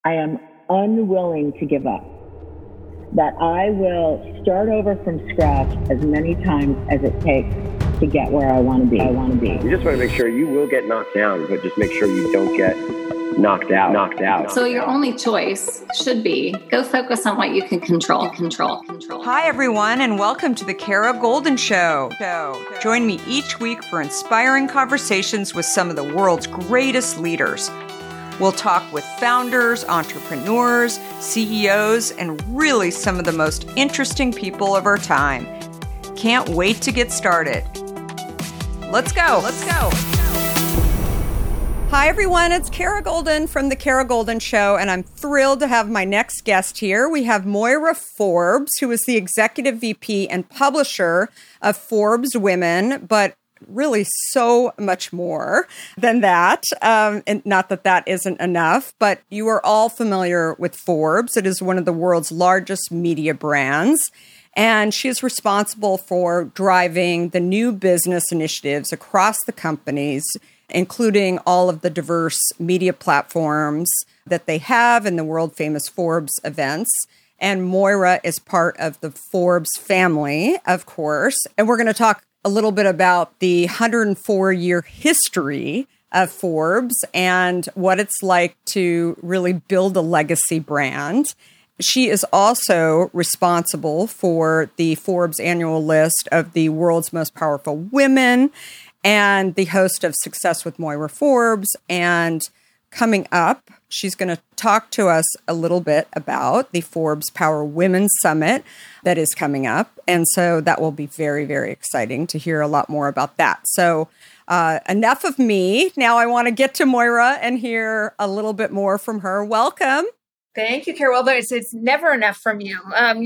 I am unwilling to give up, that I will start over from scratch as many times as it takes to get where I want to be. You just want to make sure you will get knocked down, but just make sure you don't get knocked out. So your only choice should be go focus on what you can control. Hi, everyone, and welcome to the Kara Goldin Show. Join me each week for inspiring conversations with some of the world's greatest leaders. We'll talk with founders, entrepreneurs, CEOs, and really some of the most interesting people of our time. Can't wait to get started. Let's go. Hi, everyone. It's Kara Goldin from The Kara Goldin Show, and I'm thrilled to have my next guest here. We have Moira Forbes, who is the Executive VP and publisher of Forbes Women, but really so much more than that. And not that that isn't enough, but you are all familiar with Forbes. It is one of the world's largest media brands. And she is responsible for driving the new business initiatives across the companies, including all of the diverse media platforms that they have in the world famous Forbes events. And Moira is part of the Forbes family, of course. And we're going to talk a little bit about the 104-year history of Forbes and what it's like to really build a legacy brand. She is also responsible for the Forbes annual list of the world's most powerful women and the host of Success with Moira Forbes. And coming up, she's going to talk to us a little bit about the Forbes Power Women Summit that is coming up. And so that will be very, very exciting to hear a lot more about that. So enough of me. Now I want to get to Moira and hear a little bit more from her. Welcome. Thank you, Carol. It's never enough from you.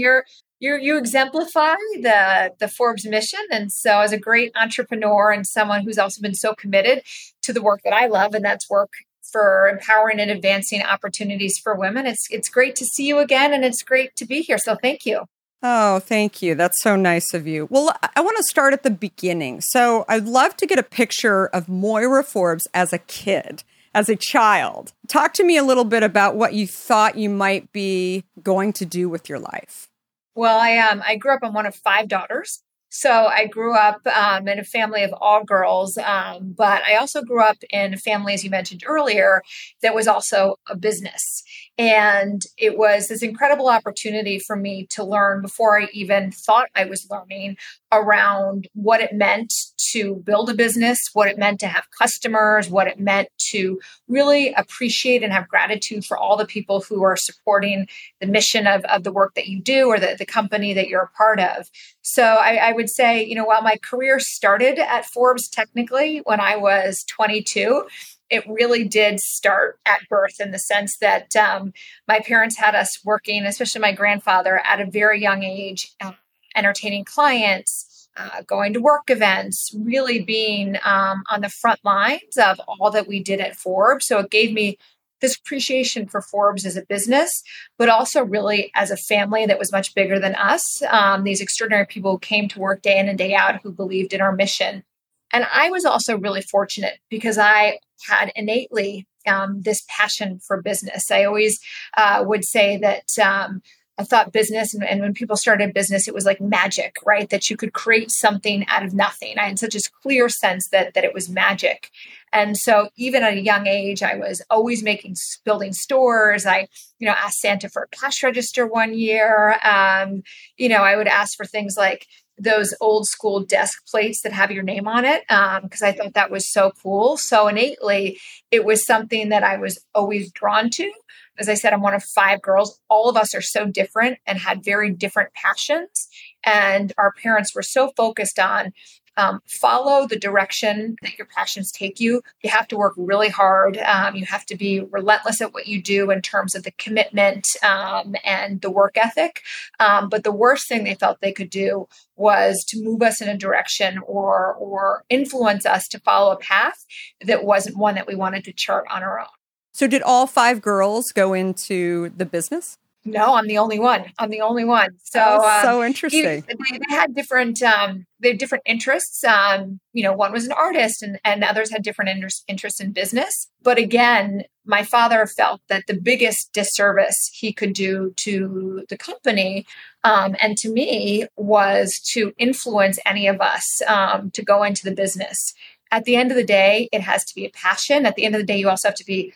You exemplify the Forbes mission. And so as a great entrepreneur and someone who's also been so committed to the work that I love, and that's work for empowering and advancing opportunities for women, it's great to see you again, and it's great to be here. So thank you. Oh, thank you. That's so nice of you. Well, I want to start at the beginning. So I'd love to get a picture of Moira Forbes as a kid, as a child. Talk to me a little bit about what you thought you might be going to do with your life. Well, I grew up, I'm one of 5 daughters. So I grew up in a family of all girls, but I also grew up in a family, as you mentioned earlier, that was also a business. And it was this incredible opportunity for me to learn before I even thought I was learning around what it meant to build a business, what it meant to have customers, what it meant to really appreciate and have gratitude for all the people who are supporting the mission of the work that you do or the company that you're a part of. So I would say, while my career started at Forbes technically when I was 22, it really did start at birth in the sense that my parents had us working, especially my grandfather, at a very young age, entertaining clients, going to work events, really being on the front lines of all that we did at Forbes. So it gave me this appreciation for Forbes as a business, but also really as a family that was much bigger than us. These extraordinary people who came to work day in and day out, who believed in our mission. And I was also really fortunate because I had innately this passion for business. I always would say that I thought business, and when people started business, it was like magic, right? That you could create something out of nothing. I had such a clear sense that it was magic. And so even at a young age, I was always building stores. I, asked Santa for a cash register one year. I would ask for things like those old school desk plates that have your name on it, because I thought that was so cool. So innately, it was something that I was always drawn to. As I said, I'm one of 5 girls. All of us are so different and had very different passions. And our parents were so focused on follow the direction that your passions take you. You have to work really hard. You have to be relentless at what you do in terms of the commitment and the work ethic. But the worst thing they felt they could do was to move us in a direction or influence us to follow a path that wasn't one that we wanted to chart on our own. So did all 5 girls go into the business? No, I'm the only one. So, so interesting. They had different, interests. One was an artist, and others had different interests in business. But again, my father felt that the biggest disservice he could do to the company and to me was to influence any of us to go into the business. At the end of the day, it has to be a passion. At the end of the day, you also have to be,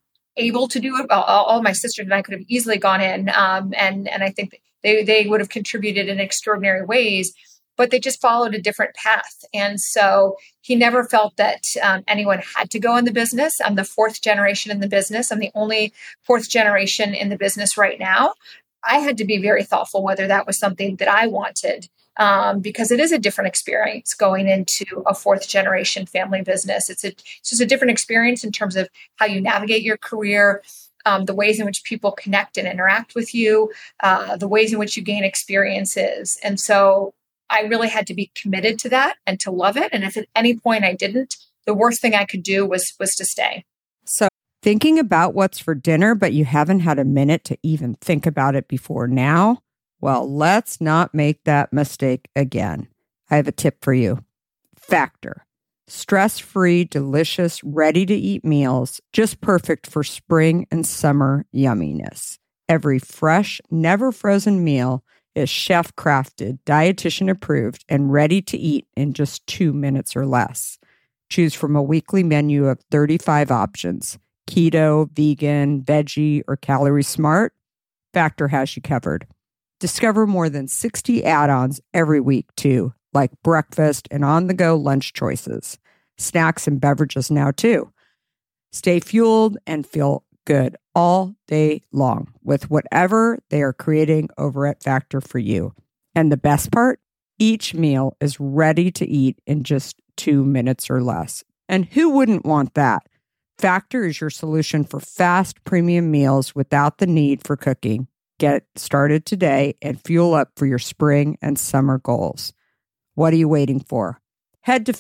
able to do it. All my sisters and I could have easily gone in, and I think they would have contributed in extraordinary ways, but they just followed a different path. And so he never felt that anyone had to go in the business. I'm the fourth generation in the business. I'm the only fourth generation in the business right now. I had to be very thoughtful whether that was something that I wanted. Because it is a different experience going into a fourth generation family business. It's just a different experience in terms of how you navigate your career, the ways in which people connect and interact with you, the ways in which you gain experiences. And so I really had to be committed to that and to love it. And if at any point I didn't, the worst thing I could do was to stay. So thinking about what's for dinner, but you haven't had a minute to even think about it before now? Well, let's not make that mistake again. I have a tip for you. Factor. Stress-free, delicious, ready-to-eat meals, just perfect for spring and summer yumminess. Every fresh, never frozen meal is chef-crafted, dietitian-approved, and ready to eat in just 2 minutes or less. Choose from a weekly menu of 35 options. Keto, vegan, veggie, or calorie smart. Factor has you covered. Discover more than 60 add-ons every week, too, like breakfast and on-the-go lunch choices. Snacks and beverages now, too. Stay fueled and feel good all day long with whatever they are creating over at Factor for you. And the best part? Each meal is ready to eat in just 2 minutes or less. And who wouldn't want that? Factor is your solution for fast, premium meals without the need for cooking. Get started today and fuel up for your spring and summer goals. What are you waiting for? Head to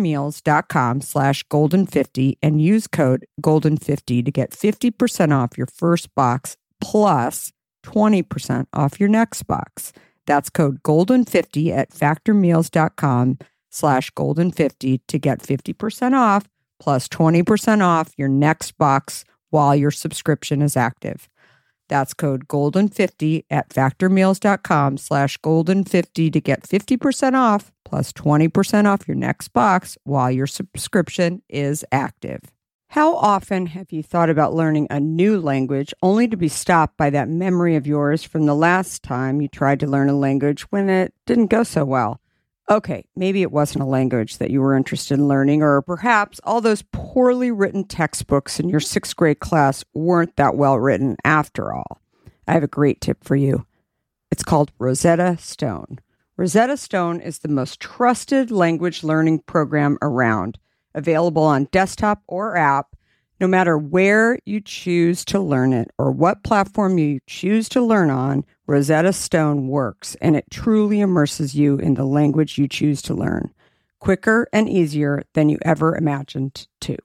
factormeals.com/golden50 and use code golden50 to get 50% off your first box plus 20% off your next box. That's code golden50 at factormeals.com/golden50 to get 50% off plus 20% off your next box while your subscription is active. That's code golden50 at factormeals.com/golden50 to get 50% off plus 20% off your next box while your subscription is active. How often have you thought about learning a new language only to be stopped by that memory of yours from the last time you tried to learn a language when it didn't go so well? Okay, maybe it wasn't a language that you were interested in learning, or perhaps all those poorly written textbooks in your 6th grade class weren't that well written after all. I have a great tip for you. It's called Rosetta Stone. Rosetta Stone is the most trusted language learning program around, available on desktop or app, no matter where you choose to learn it or what platform you choose to learn on. Rosetta Stone works, and it truly immerses you in the language you choose to learn, quicker and easier than you ever imagined to.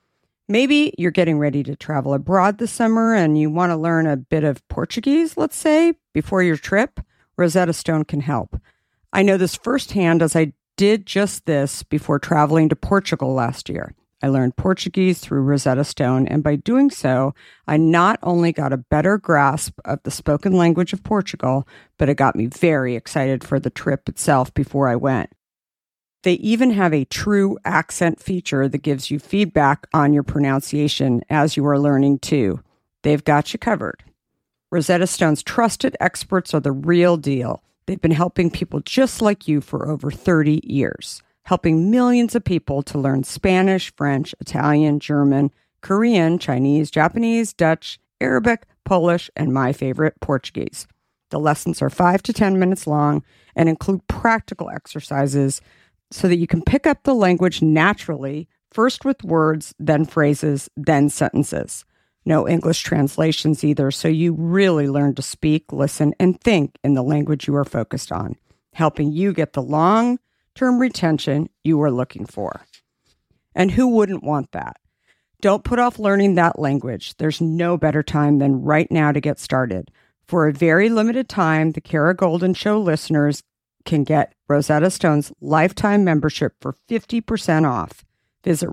Maybe you're getting ready to travel abroad this summer and you want to learn a bit of Portuguese, let's say, before your trip. Rosetta Stone can help. I know this firsthand as I did just this before traveling to Portugal last year. I learned Portuguese through Rosetta Stone, and by doing so, I not only got a better grasp of the spoken language of Portugal, but it got me very excited for the trip itself before I went. They even have a true accent feature that gives you feedback on your pronunciation as you are learning too. They've got you covered. Rosetta Stone's trusted experts are the real deal. They've been helping people just like you for over 30 years. Helping millions of people to learn Spanish, French, Italian, German, Korean, Chinese, Japanese, Dutch, Arabic, Polish, and my favorite, Portuguese. The lessons are 5 to 10 minutes long and include practical exercises so that you can pick up the language naturally, first with words, then phrases, then sentences. No English translations either, so you really learn to speak, listen, and think in the language you are focused on, helping you get the long-term retention you are looking for. And who wouldn't want that? Don't put off learning that language. There's no better time than right now to get started. For a very limited time, the Kara Goldin Show listeners can get Rosetta Stone's lifetime membership for 50% off. Visit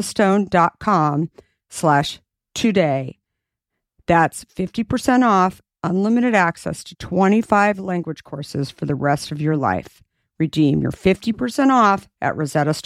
rosettastone.com/today. That's 50% off, unlimited access to 25 language courses for the rest of your life. Redeem your 50% off at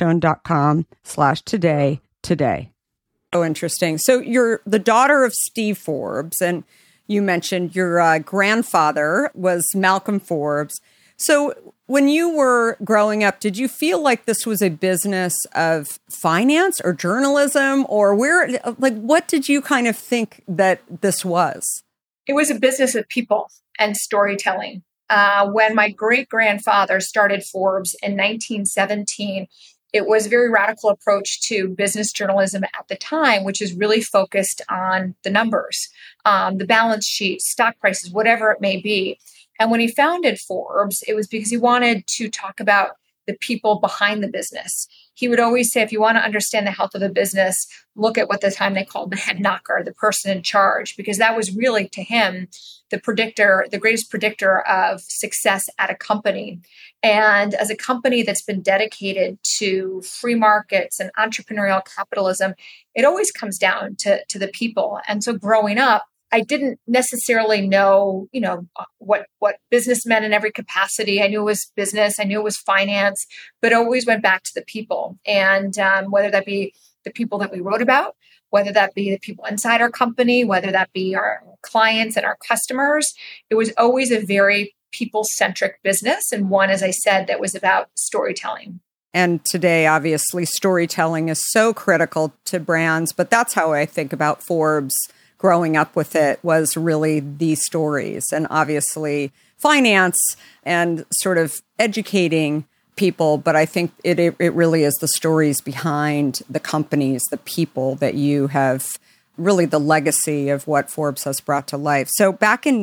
rosettastone.com/today today. Oh, interesting. So you're the daughter of Steve Forbes, and you mentioned your grandfather was Malcolm Forbes. So when you were growing up, did you feel like this was a business of finance or journalism, or what did you kind of think that this was? It was a business of people and storytelling. When my great-grandfather started Forbes in 1917, it was a very radical approach to business journalism at the time, which is really focused on the numbers, the balance sheet, stock prices, whatever it may be. And when he founded Forbes, it was because he wanted to talk about the people behind the business. He would always say, if you want to understand the health of a business, look at what the time they called the head knocker, the person in charge, because that was really, to him, the greatest predictor of success at a company. And as a company that's been dedicated to free markets and entrepreneurial capitalism, it always comes down to the people. And so growing up, I didn't necessarily know, what business meant in every capacity. I knew it was business. I knew it was finance, but always went back to the people. And whether that be the people that we wrote about, whether that be the people inside our company, whether that be our clients and our customers, it was always a very people-centric business. And one, as I said, that was about storytelling. And today, obviously, storytelling is so critical to brands, but that's how I think about Forbes. Growing up with it was really these stories, and obviously finance and sort of educating people. But I think it really is the stories behind the companies, the people that you have, really the legacy of what Forbes has brought to life. So back in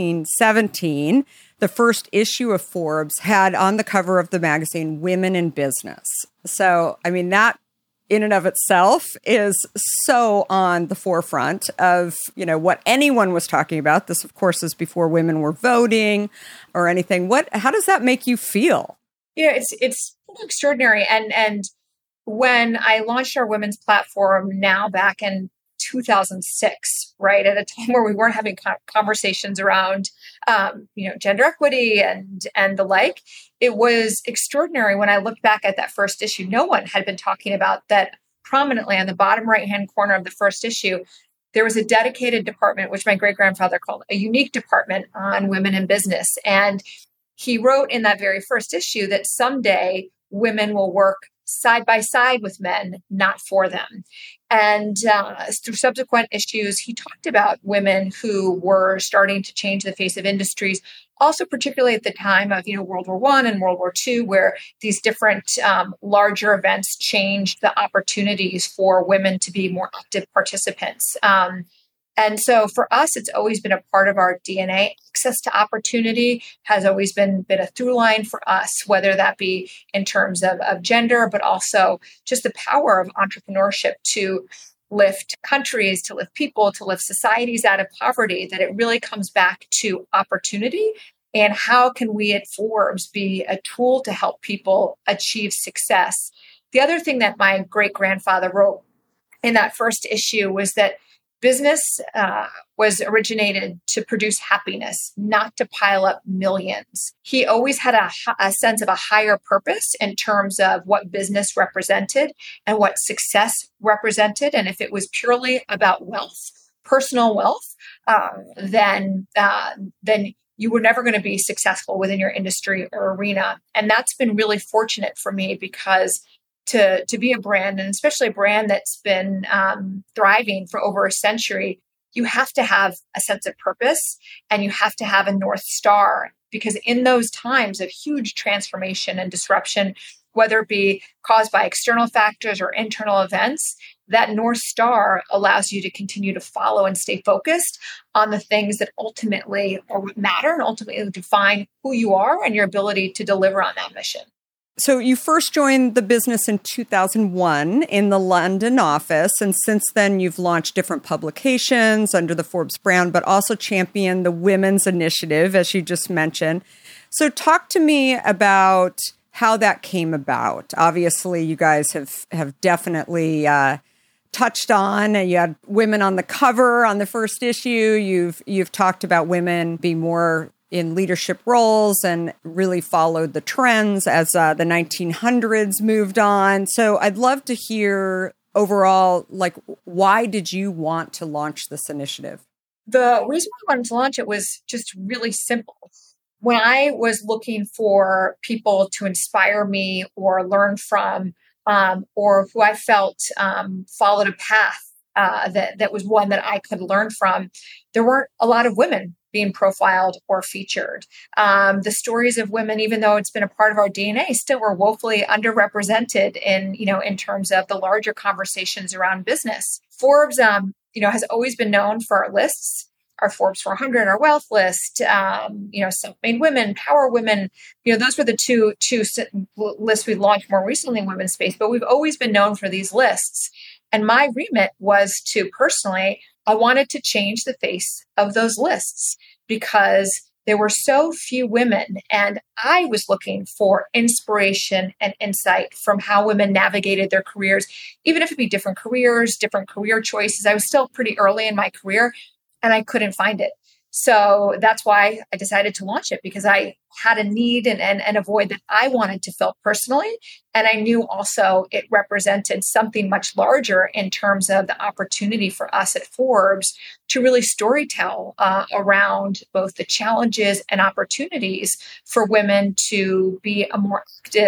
1917, the first issue of Forbes had on the cover of the magazine, Women in Business. So, I mean, that in and of itself is so on the forefront of, what anyone was talking about. This, of course, is before women were voting or anything. How does that make you feel? It's extraordinary. And when I launched our women's platform now back in 2006, right, at a time where we weren't having conversations around, gender equity and the like, it was extraordinary when I looked back at that first issue. No one had been talking about that. Prominently on the bottom right-hand corner of the first issue, there was a dedicated department, which my great-grandfather called a unique department on women in business. And he wrote in that very first issue that someday women will work side by side with men, not for them. And through subsequent issues, he talked about women who were starting to change the face of industries, also particularly at the time of World War I and World War II, where these different larger events changed the opportunities for women to be more active participants. And so for us, it's always been a part of our DNA. Access to opportunity has always been a through line for us, whether that be in terms of gender, but also just the power of entrepreneurship to lift countries, to lift people, to lift societies out of poverty, that it really comes back to opportunity. And how can we at Forbes be a tool to help people achieve success? The other thing that my great-grandfather wrote in that first issue was that business was originated to produce happiness, not to pile up millions. He always had a sense of a higher purpose in terms of what business represented and what success represented. And if it was purely about wealth, personal wealth, then you were never going to be successful within your industry or arena. And that's been really fortunate for me, because to be a brand, and especially a brand that's been thriving for over a century, you have to have a sense of purpose and you have to have a North Star, because in those times of huge transformation and disruption, whether it be caused by external factors or internal events, that North Star allows you to continue to follow and stay focused on the things that ultimately matter and ultimately define who you are and your ability to deliver on that mission. So you first joined the business in 2001 in the London office, and since then you've launched different publications under the Forbes brand, but also championed the Women's Initiative, as you just mentioned. So talk to me about how that came about. Obviously, you guys have definitely touched on, and you had women on the cover on the first issue. You've talked about women being more in leadership roles and really followed the trends as the 1900s moved on. So I'd love to hear overall, like, why did you want to launch this initiative? The reason I wanted to launch it was just really simple. When I was looking for people to inspire me or learn from, or who I felt followed a path that was one that I could learn from, there weren't a lot of women being profiled or featured. The stories of women, even though it's been a part of our DNA, still were woefully underrepresented in terms of the larger conversations around business. Forbes, has always been known for our lists, our Forbes 400, our wealth list, self-made women, power women. Those were the two lists we launched more recently in women's space, but we've always been known for these lists. And my remit was to personally, I wanted to change the face of those lists because there were so few women, and I was looking for inspiration and insight from how women navigated their careers, even if it be different careers, different career choices. I was still pretty early in my career, and I couldn't find it. So that's why I decided to launch it, because I had a need and a void that I wanted to fill personally. And I knew also it represented something much larger in terms of the opportunity for us at Forbes to really storytell around both the challenges and opportunities for women to be a more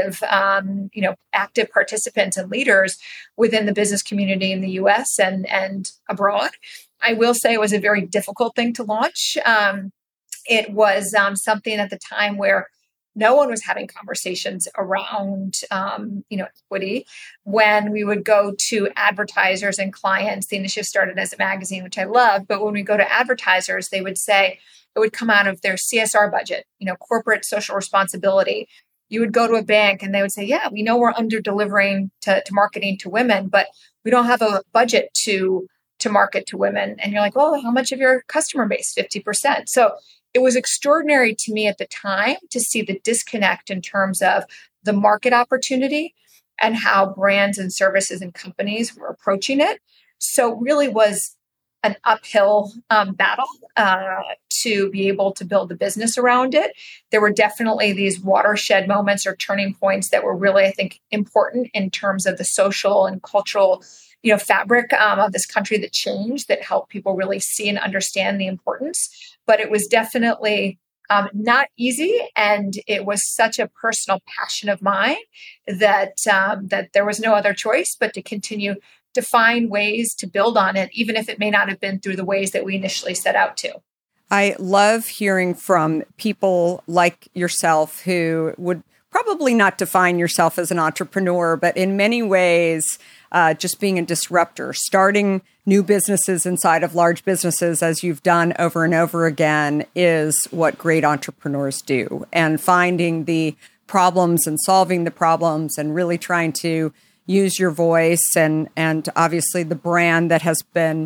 active participants and leaders within the business community in the US and abroad. I will say it was a very difficult thing to launch. It was something at the time where no one was having conversations around, equity. When we would go to advertisers and clients, the initiative started as a magazine, which I love. But when we go to advertisers, they would say it would come out of their CSR budget, corporate social responsibility. You would go to a bank and they would say, yeah, we know we're under delivering to marketing to women, but we don't have a budget to market to women. And you're like, well, how much of your customer base? 50%. So it was extraordinary to me at the time to see the disconnect in terms of the market opportunity and how brands and services and companies were approaching it. So it really was an uphill battle to be able to build the business around it. There were definitely these watershed moments or turning points that were really, I think, important in terms of the social and cultural fabric of this country that changed, that helped people really see and understand the importance. But it was definitely not easy. And it was such a personal passion of mine that there was no other choice but to continue to find ways to build on it, even if it may not have been through the ways that we initially set out to. I love hearing from people like yourself who would probably not define yourself as an entrepreneur, but in many ways, just being a disruptor, starting new businesses inside of large businesses, as you've done over and over again, is what great entrepreneurs do. And finding the problems and solving the problems and really trying to use your voice and obviously the brand that has been,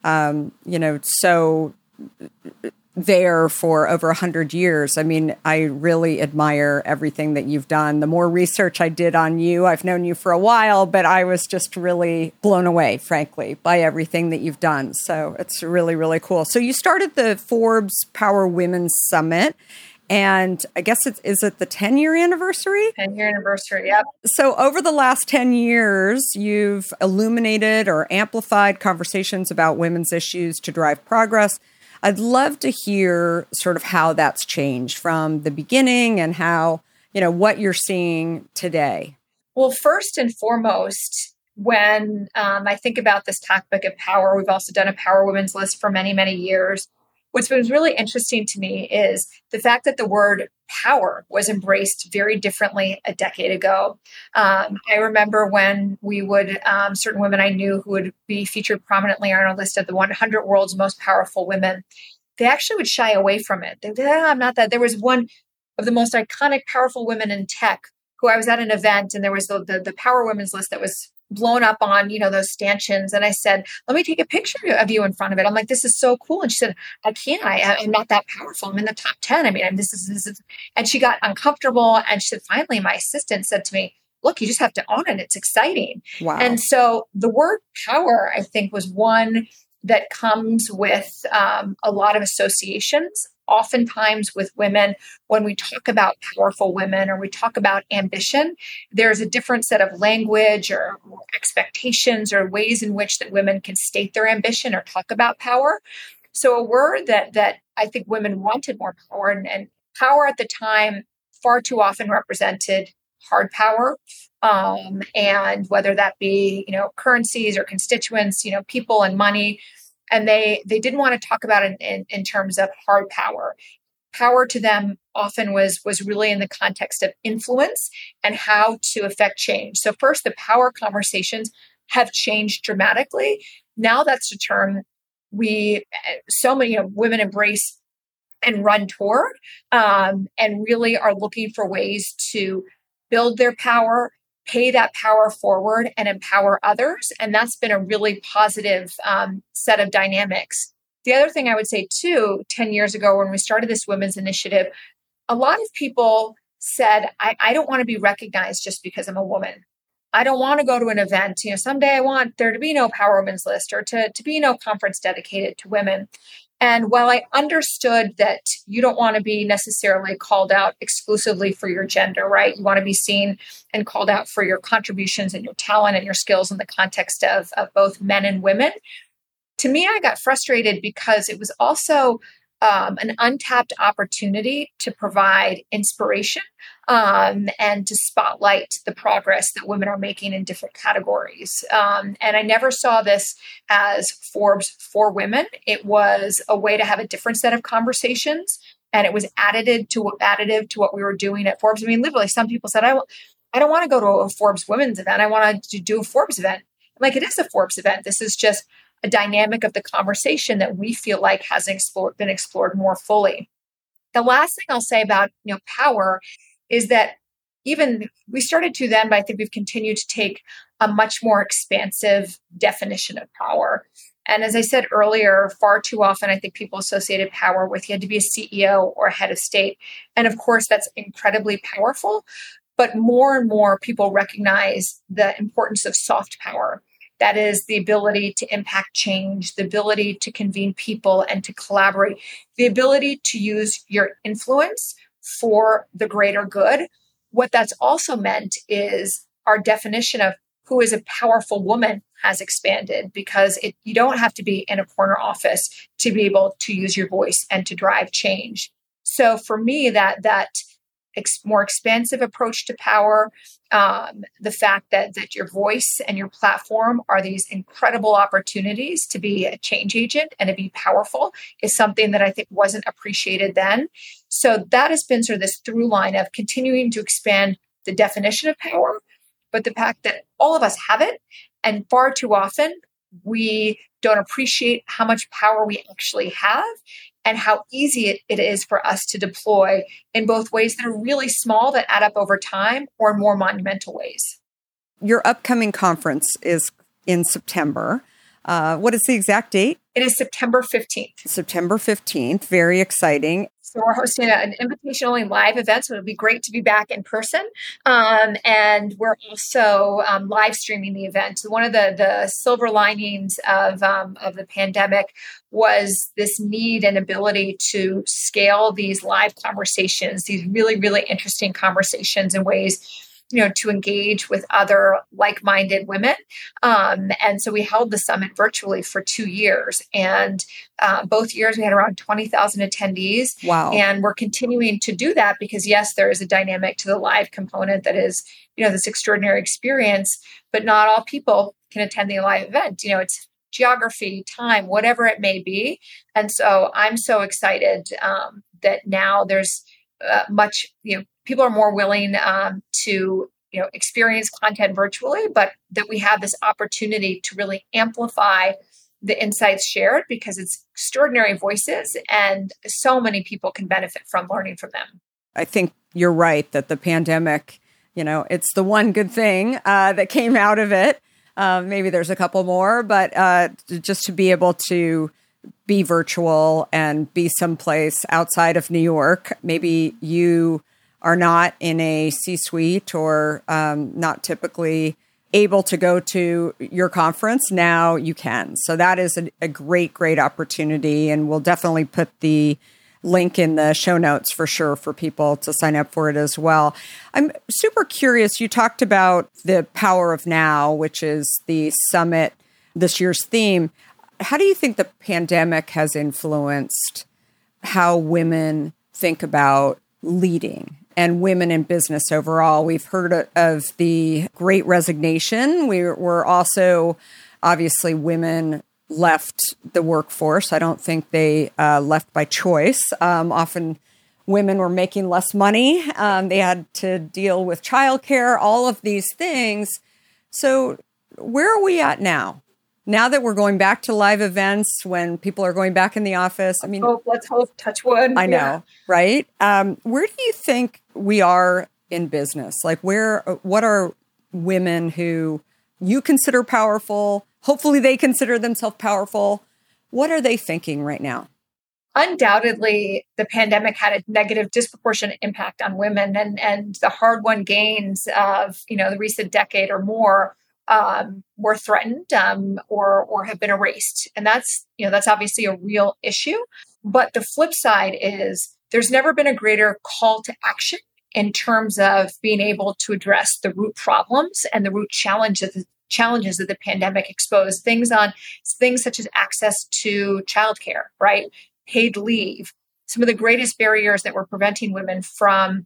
so there for over 100 years. I mean, I really admire everything that you've done. The more research I did on you, I've known you for a while, but I was just really blown away, frankly, by everything that you've done. So it's really, really cool. So you started the Forbes Power Women's Summit, and I guess is it the 10-year anniversary? 10-year anniversary, yep. So over the last 10 years, you've illuminated or amplified conversations about women's issues to drive progress. I'd love to hear sort of how that's changed from the beginning and how, what you're seeing today. Well, first and foremost, when I think about this topic of power, we've also done a Power Women's list for many, many years. What's been really interesting to me is the fact that the word power was embraced very differently a decade ago. I remember when we would, certain women I knew who would be featured prominently on our list of the 100 world's most powerful women, they actually would shy away from it. They'd say, I'm not that. There was one of the most iconic, powerful women in tech who I was at an event and there was the Power Women's list that was blown up on, those stanchions. And I said, let me take a picture of you in front of it. I'm like, this is so cool. And she said, I can't, I'm not that powerful. I'm in the top 10. I mean, this is, and she got uncomfortable. And she said, finally, my assistant said to me, look, you just have to own it. It's exciting. Wow. And so the word power, I think, was one that comes with a lot of associations. Oftentimes with women, when we talk about powerful women or we talk about ambition, there's a different set of language or expectations or ways in which that women can state their ambition or talk about power. So a word that I think women wanted more power, and power at the time far too often represented hard power. And whether that be, currencies or constituents, people and money. And they didn't want to talk about it in terms of hard power. Power to them often was really in the context of influence and how to affect change. So first, the power conversations have changed dramatically. Now that's a term so many women embrace and run toward, and really are looking for ways to build their power, pay that power forward, and empower others. And that's been a really positive set of dynamics. The other thing I would say too, 10 years ago when we started this women's initiative, a lot of people said, I don't want to be recognized just because I'm a woman. I don't want to go to an event. Someday I want there to be no Power Women's List or to be no conference dedicated to women. And while I understood that you don't want to be necessarily called out exclusively for your gender, right? You want to be seen and called out for your contributions and your talent and your skills in the context of both men and women. To me, I got frustrated because it was also an untapped opportunity to provide inspiration and to spotlight the progress that women are making in different categories. And I never saw this as Forbes for women. It was a way to have a different set of conversations, and it was additive to what we were doing at Forbes. I mean, literally, some people said, I don't want to go to a Forbes women's event. I want to do a Forbes event. Like, it is a Forbes event. This is just a dynamic of the conversation that we feel like has been explored more fully. The last thing I'll say about power is that even we started to then, but I think we've continued to take a much more expansive definition of power. And as I said earlier, far too often I think people associated power with you had to be a CEO or a head of state. And of course, that's incredibly powerful. But more and more people recognize the importance of soft power. That is the ability to impact change, the ability to convene people and to collaborate, the ability to use your influence for the greater good. What that's also meant is our definition of who is a powerful woman has expanded, because you don't have to be in a corner office to be able to use your voice and to drive change. So for me, that more expansive approach to power, the fact that your voice and your platform are these incredible opportunities to be a change agent and to be powerful, is something that I think wasn't appreciated then. So that has been sort of this through line of continuing to expand the definition of power, but the fact that all of us have it, and far too often we don't appreciate how much power we actually have and how easy it is for us to deploy in both ways that are really small that add up over time, or in more monumental ways. Your upcoming conference is in September. What is the exact date? It is September 15th. September 15th. Very exciting. So we're hosting an invitation-only live event, so it'll be great to be back in person. And we're also live streaming the event. One of the silver linings of the pandemic was this need and ability to scale these live conversations, these really, really interesting conversations in ways to engage with other like-minded women. And so we held the summit virtually for 2 years. And both years we had around 20,000 attendees. Wow. And we're continuing to do that because, yes, there is a dynamic to the live component that is, this extraordinary experience, but not all people can attend the live event. It's geography, time, whatever it may be. And so I'm so excited that now there's much, people are more willing to, experience content virtually, but that we have this opportunity to really amplify the insights shared, because it's extraordinary voices and so many people can benefit from learning from them. I think you're right that the pandemic, it's the one good thing that came out of it. Maybe there's a couple more, but just to be able to be virtual and be someplace outside of New York. Maybe you are not in a C-suite or not typically able to go to your conference. Now you can. So that is a great, great opportunity. And we'll definitely put the link in the show notes for sure for people to sign up for it as well. I'm super curious. You talked about the power of now, which is the summit, this year's theme. How do you think the pandemic has influenced how women think about leading and women in business overall? We've heard of the Great Resignation. We're also, obviously, women left the workforce. I don't think they left by choice. Often women were making less money. They had to deal with childcare, all of these things. So where are we at now? Now that we're going back to live events, when people are going back in the office, let's hope, touch wood. I know, right? Where do you think we are in business? Like what are women who you consider powerful? Hopefully they consider themselves powerful. What are they thinking right now? Undoubtedly, the pandemic had a negative, disproportionate impact on women, and the hard-won gains of the recent decade or more were threatened or have been erased, and that's obviously a real issue. But the flip side is there's never been a greater call to action in terms of being able to address the root problems and the root challenges that the pandemic exposed. Things such as access to childcare, right? Paid leave. Some of the greatest barriers that were preventing women from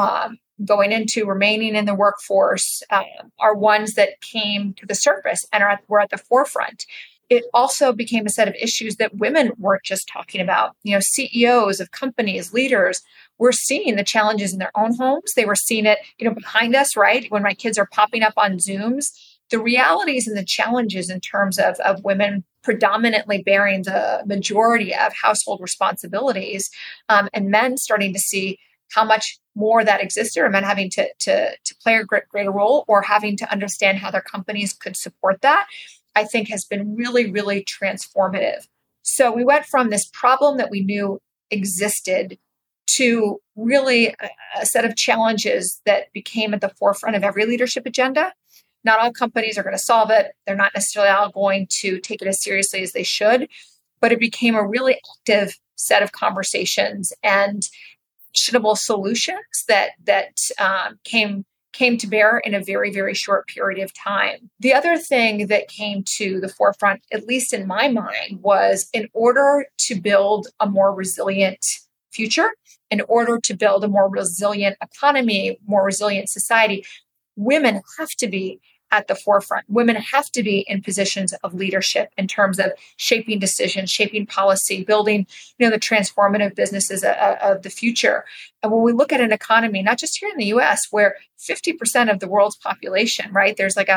remaining in the workforce are ones that came to the surface and were at the forefront. It also became a set of issues that women weren't just talking about. CEOs of companies, leaders, were seeing the challenges in their own homes. They were seeing it, behind us, right? When my kids are popping up on Zooms, the realities and the challenges in terms of women predominantly bearing the majority of household responsibilities, and men starting to see how much more that existed, or men having to play a greater role or having to understand how their companies could support that, I think has been really, really transformative. So we went from this problem that we knew existed to really a set of challenges that became at the forefront of every leadership agenda. Not all companies are going to solve it. They're not necessarily all going to take it as seriously as they should, but it became a really active set of conversations and actionable solutions that came to bear in a very, very short period of time. The other thing that came to the forefront, at least in my mind, was in order to build a more resilient future, in order to build a more resilient economy, more resilient society, women have to be at the forefront. Women have to be in positions of leadership in terms of shaping decisions, shaping policy, building, the transformative businesses of the future. And when we look at an economy, not just here in the U.S., where 50% of the world's population, right, there's like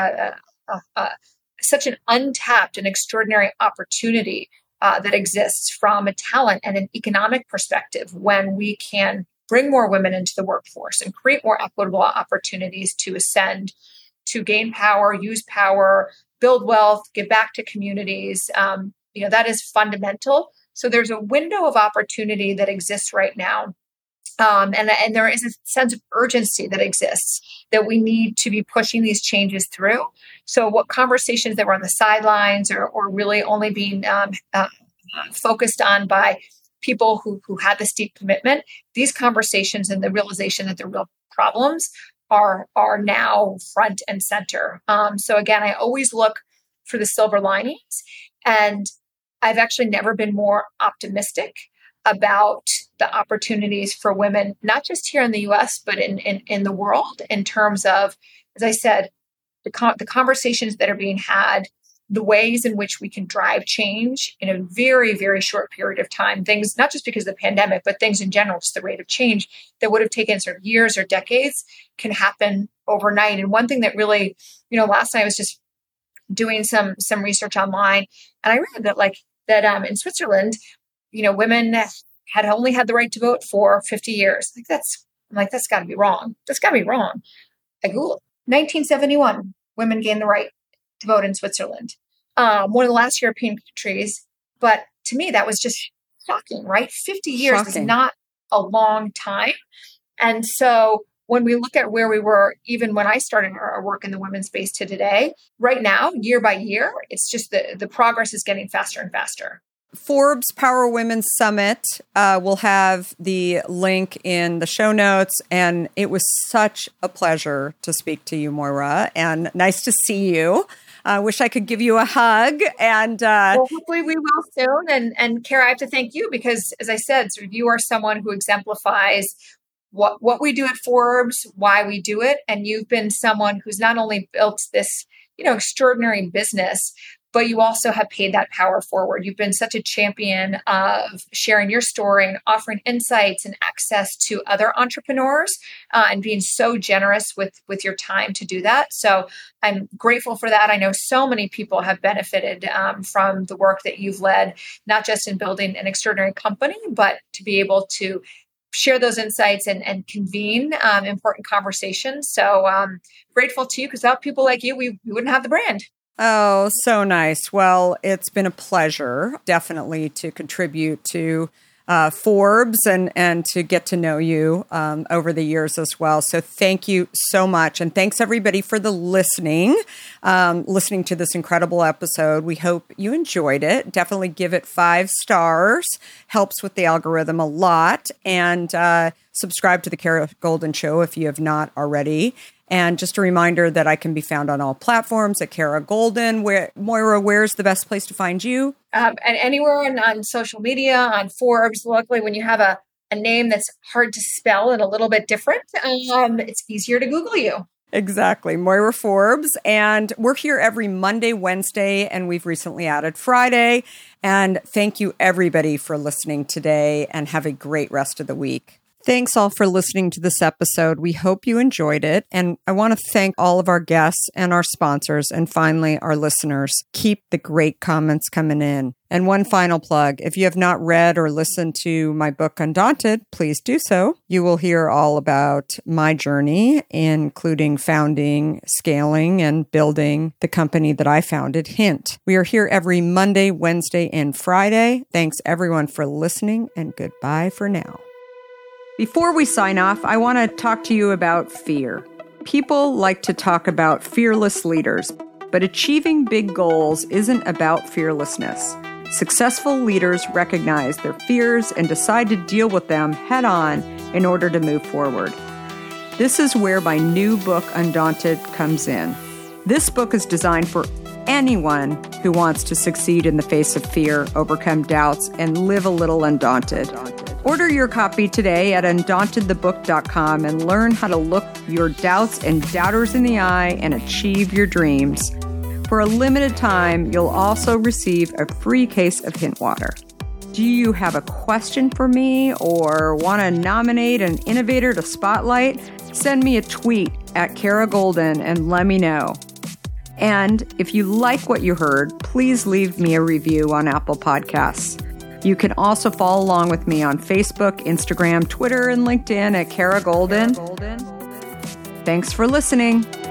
such an untapped and extraordinary opportunity that exists from a talent and an economic perspective when we can bring more women into the workforce and create more equitable opportunities to ascend, to gain power, use power, build wealth, give back to communities. That is fundamental. So there's a window of opportunity that exists right now. And there is a sense of urgency that exists that we need to be pushing these changes through. So what conversations that were on the sidelines or really only being focused on by people who had this deep commitment, these conversations and the realization that the real problems are now front and center. So again, I always look for the silver linings, and I've actually never been more optimistic about the opportunities for women, not just here in the U.S., but in the world, in terms of, as I said, the conversations that are being had, the ways in which we can drive change in a very, very short period of time. Things, not just because of the pandemic, but things in general, just the rate of change that would have taken sort of years or decades can happen overnight. And one thing that really, last night I was just doing some research online, and I read that in Switzerland, women had only had the right to vote for 50 years. That's got to be wrong. That's got to be wrong. I Googled 1971, women gained the right to vote in Switzerland. One of the last European countries. But to me, that was just shocking, right? 50 years is not a long time. And so when we look at where we were, even when I started our work in the women's space to today, right now, year by year, it's just the progress is getting faster and faster. Forbes Power Women Summit will have the link in the show notes. And it was such a pleasure to speak to you, Moira, and nice to see you. I wish I could give you a hug. And well, hopefully we will soon. And Kara, I have to thank you because, as I said, sort of you are someone who exemplifies what we do at Forbes, why we do it. And you've been someone who's not only built this, extraordinary business, but you also have paid that power forward. You've been such a champion of sharing your story and offering insights and access to other entrepreneurs and being so generous with your time to do that. So I'm grateful for that. I know so many people have benefited from the work that you've led, not just in building an extraordinary company, but to be able to share those insights and convene important conversations. So grateful to you because without people like you, we wouldn't have the brand. Oh, so nice. Well, it's been a pleasure, definitely, to contribute to Forbes and to get to know you over the years as well. So thank you so much. And thanks, everybody, for the listening to this incredible episode. We hope you enjoyed it. Definitely give it 5 stars. Helps with the algorithm a lot. And subscribe to The Kara Goldin Show if you have not already. And just a reminder that I can be found on all platforms at Kara Goldin. Moira, where's the best place to find you? And anywhere on social media, on Forbes. Luckily, when you have a name that's hard to spell and a little bit different, it's easier to Google you. Exactly. Moira Forbes. And we're here every Monday, Wednesday, and we've recently added Friday. And thank you, everybody, for listening today, and have a great rest of the week. Thanks all for listening to this episode. We hope you enjoyed it. And I want to thank all of our guests and our sponsors, and finally, our listeners. Keep the great comments coming in. And one final plug. If you have not read or listened to my book, Undaunted, please do so. You will hear all about my journey, including founding, scaling, and building the company that I founded, Hint. We are here every Monday, Wednesday, and Friday. Thanks everyone for listening, and goodbye for now. Before we sign off, I want to talk to you about fear. People like to talk about fearless leaders, but achieving big goals isn't about fearlessness. Successful leaders recognize their fears and decide to deal with them head on in order to move forward. This is where my new book, Undaunted, comes in. This book is designed for anyone who wants to succeed in the face of fear, overcome doubts, and live a little undaunted. Order your copy today at undauntedthebook.com and learn how to look your doubts and doubters in the eye and achieve your dreams. For a limited time, you'll also receive a free case of Hint water. Do you have a question for me or want to nominate an innovator to spotlight? Send me a tweet at Kara Goldin and let me know. And if you like what you heard, please leave me a review on Apple Podcasts. You can also follow along with me on Facebook, Instagram, Twitter, and LinkedIn at Kara Goldin. Thanks for listening.